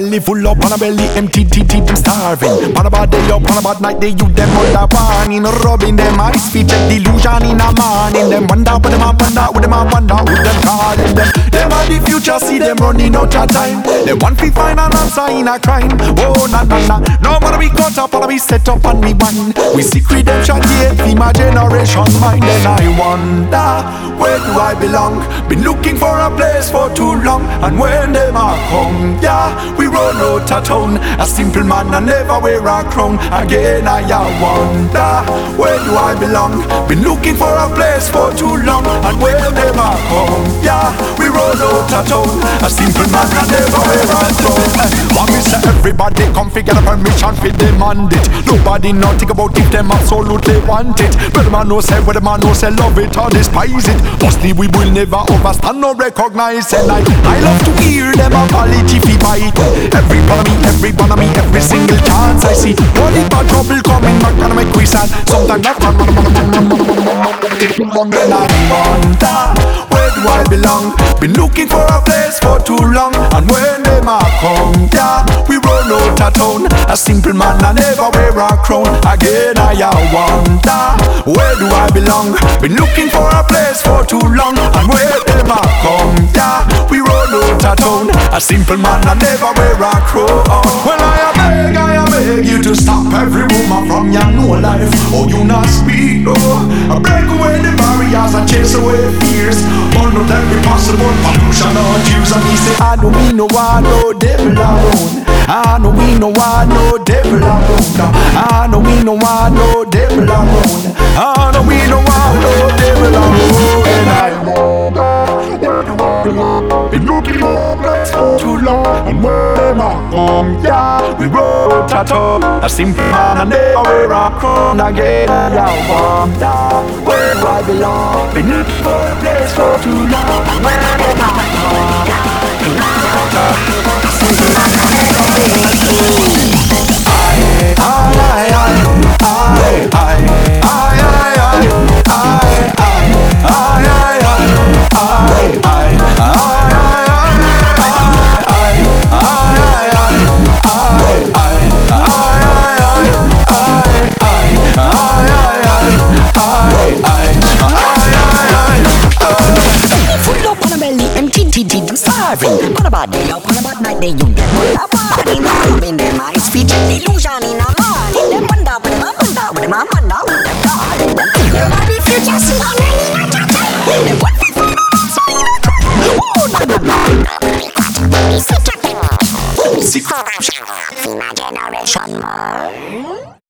belly full up, on a belly empty, them starving. On a bad day up, on a bad night, they you them under warning. Rubbing them eyes, feet check delusion in a morning. Them wonder what them a wonder, what them a wonder, who them calling them. Them are the future, see them running out of time. Them want to find an answer in a crime. Oh, na na na, no wanna be caught up, wanna be set up on me one. We seek redemption, yeah, for my generation mind. And I wonder, where do I belong? Been looking for a place for too long. And when them a come, yeah, we run out of town. A simple man and never wear a crown. Again I wonder, where do I belong? Been looking for a place for too long. And when them a come, yeah, we run out of town. A simple man and never wear a crown. Want me say everybody come figure a permission fi demand it. Nobody not think about if them absolutely want it. But the man no say, where the man no say love it or despise it. Mostly we will never overstand nor recognize. And I love to hear them apology fi bite. Every one of me, every single chance I see. Only bad trouble coming back and make we sad. Sometimes that then I wonder, where do I belong? Been looking for a place for too long. And when them a come, yeah, we run out of town. A simple man I never wear a crown. Again I wonder, where do I belong? Been looking for a place for too long. And when them a come, yeah, we run out of town. A simple man I never wear a crown. Well I beg you to stop every woman from your no life. Oh, you not speak, no. I break away the barriers and chase away fears. Burn out every possible pollution or juice. And me say I know we no want no devil alone. I know we no want no devil alone. I know we no want no devil alone. I know we no want no devil alone. And I been looking for too long. And when them a come, yeah, we roll tattoo. A simple man and never wear a crown. Again I wonder, where do I belong? Been looking for a place for too long. And when them a come, I'm starving. On a bad day up, on a bad night, they you get what I want. In them eyes, feature delusion in a man. In them wonder, with them wonder, with them wonder, with them God. In them you are the future, see them running out of time. In them what we find out, so in a crowd. Oh, na na na. We secret, my generation, man.